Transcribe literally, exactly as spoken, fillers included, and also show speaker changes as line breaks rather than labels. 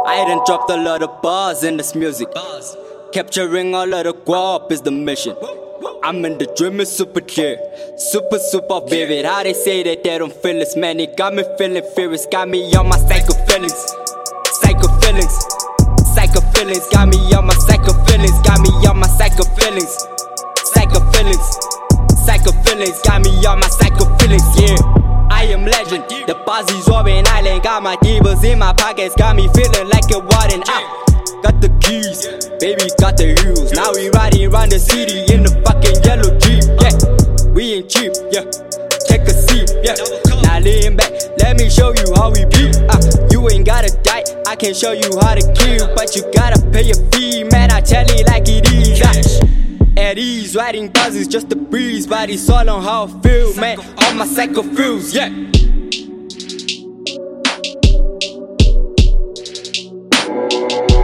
I done dropped a lot of bars in this music. Capturing all of the guap is the mission. I'm in the dream, it's super clear, super, super vivid. How they say that they don't feel this, man, it got me feeling furious. Got me on my psycho feelings, psycho feelings, psycho feelings. Got me on my psycho feelings, got me on my psycho feelings, psycho feelings, psycho feelings. Got me on my psycho feelings, yeah. I am legend, the boss is Robin Island. Got my divas in my pockets, got me feeling like a warden. Ah, got the keys, baby got the heels. Now we riding around the city in the fucking yellow Jeep. Yeah, we ain't cheap, yeah. Take a seat, yeah. Now lean back, let me show you how we beat. Uh, you ain't gotta die, I can show you how to kill, but you gotta pay a fee, man. I tell it like it is. Uh, at ease, riding bars is just a breeze, but it's all on how I feel, man. All my psycho feels, yeah.